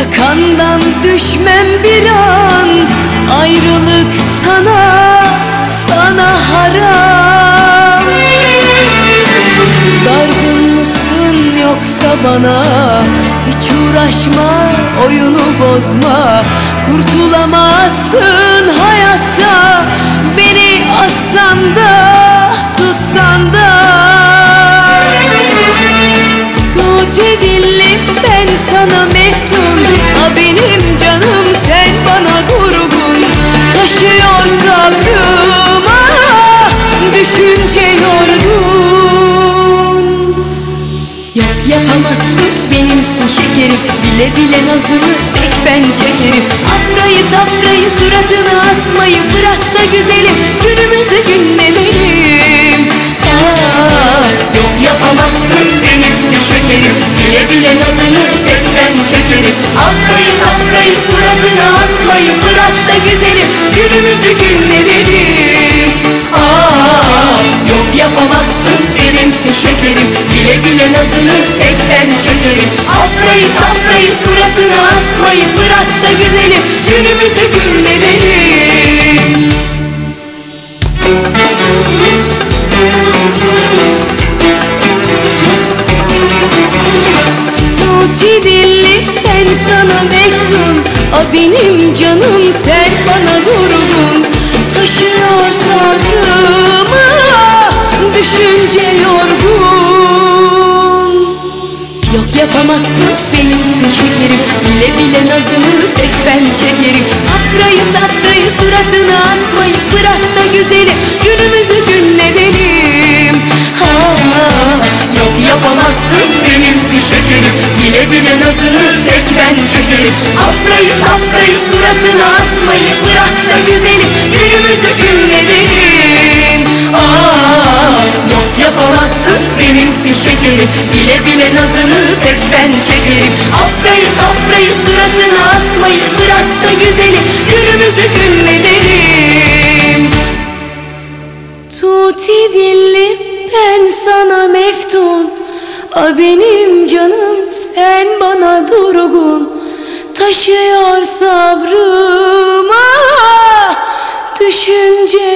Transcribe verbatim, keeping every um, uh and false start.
Yakandan düşmem bir an, ayrılık sana, sana haram. Dargın mısın yoksa bana? Hiç uğraşma, oyunu bozma. Kurtulamazsın hayatta, beni atsan da tutsan da. Tuti dillim ben sana meftun, a benim canım sen bana durgun. Taşıyor sabrım, ah düşünce yorgun. Yok yapamazsın benimsin şekerim, bile bile nazını tek ben çekerim. Afrayı tafrayı suratını asmayı bırak da güzelim, günümüzü günlemelim. Aa, yok yapamazsın benimsin şekerim, bile bile nazını tek ben çekerim. Afrayı tafrayı suratını asmayı bırak da güzelim, günümüzü günlemelim. Aa, yok yapamazsın benimsin şekerim, bile bile nazını tek ben çekerim. Afrayı tafrayı suratını asmayı bırak da güzelim, günümüzü günlemelim. Tuti dilli ben sana meftun, a benim canım sen bana durgun. Taşıyor sabrım, ah düşünce yorgun. Yok yapamazsın benimsin şekerim, bile bile nazını tek ben çekerim. Afrayı tafrayı suratını asmayı bırak da güzelim, günümüzü günlemelim. Ha, yok yapamazsın benimsin şekerim, bile bile nazını tek ben çekerim. Afrayı tafrayı suratını asmayı bırak da güzelim, günümüzü günlemelim. Aa, yok yapamazsın benimsin şekerim, bile bile nazını tek ben çekerim. Afrayı tafrayı suratını asmayı bırak da güzelim, günümüzü günlemelim. Tuti dillim ben sana meftun, a benim canım sen bana durgun. Taşıyor sabrım, ah düşünce